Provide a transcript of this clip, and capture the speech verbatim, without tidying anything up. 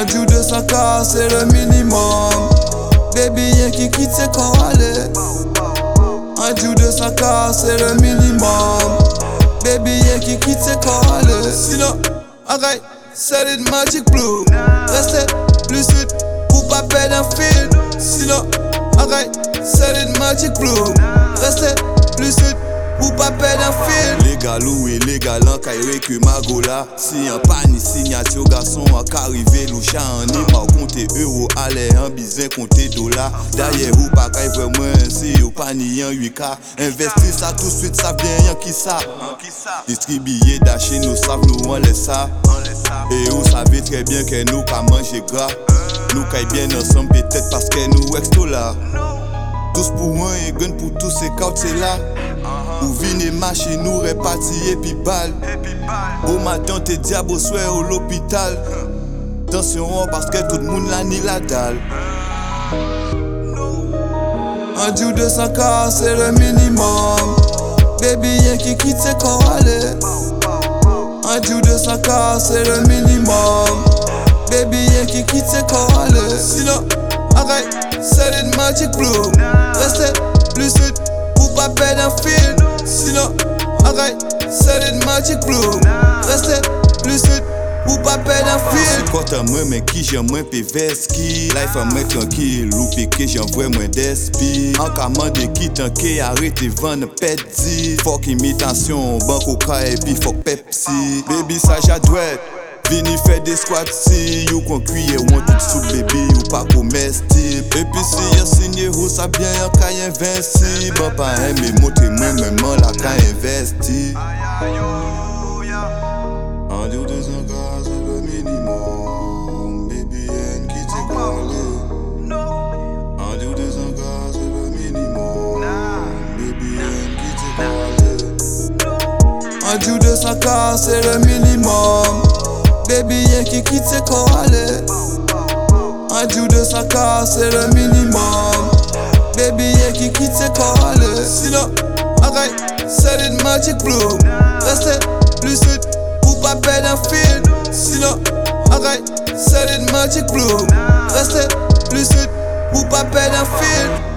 Un jour deux cents K, c'est le minimum. Baby, y'a qui quitte ses corps aller. Un jour deux cents K, c'est le minimum. Baby, y'a qui quitte ses corps aller. Sinon, arrête, c'est le Magic Blue. Restez plus sud pour pas perdre un fil. Sinon, arrête, c'est le Magic Blue. Restez plus sud pour pas perdre un fil. Légal ou illégal en caille que Magola. Si un pani signature garçon en qu'arrivé loucha en ima compter euro aller en bizin compter dollar. D'ailleurs ou pas caille vraiment si ou pani en huit K. Investir ça tout de suite ça vient en qui ça. Distribuer d'acheter nous savent nous on laisse ça. Et vous savez très bien que nous qu'à manger gras. Nous caille bien ensemble peut-être parce que nous exto là. Tous pour un et gun pour tous ces cartes c'est là. Ou venez marcher nous répartir et puis balle. Au matin t'es diable au soir au l'hôpital. Attention parce que tout le monde l'a ni la dalle. Un jour deux cents K c'est le minimum. Baby y'a qui quitte ses corps aller. Un jour deux cents K c'est le minimum. Baby y'a qui quitte ses corps aller. Sinon arrête, c'est le Magic Blue. Restez plus sud pour pas perdre un fil. Sinon arrête, c'est le Magic Blue. Restez plus sud pour pas perdre un fil. C'est quand à moi mais qui j'aime moins péveski. Life à moi tranquille ou piqué j'envoie moins d'esprit. En commande qui t'enquête arrêtez vendre petit. Fuck imitation, banque au cas et puis fuck Pepsi. Baby ça j'adouette. Vini fait des squats si you qu'on cuire ou tout sous baby ou pas comestible. Et puis si y'a signé ou ça bien y'a qu'à investir. Bon pas aimer monter moi même la qu'à investir. Un jour deux cents K c'est le minimum. Baby and qui t'est collé. Un jour deux cents K c'est le minimum. Baby and qui t'est collé. Un jour deux cents K c'est le minimum. Baby y'a qui quitte ses corps aller. Un jour deux cents K c'est le minimum. Baby y'a qui quitte ses corps aller. Sinon arrête, c'est le Magic Blue. Restez plus sud pour pas perdre un fil. Sinon arrête, c'est le Magic Blue. Restez plus sud pour pas perdre un fil.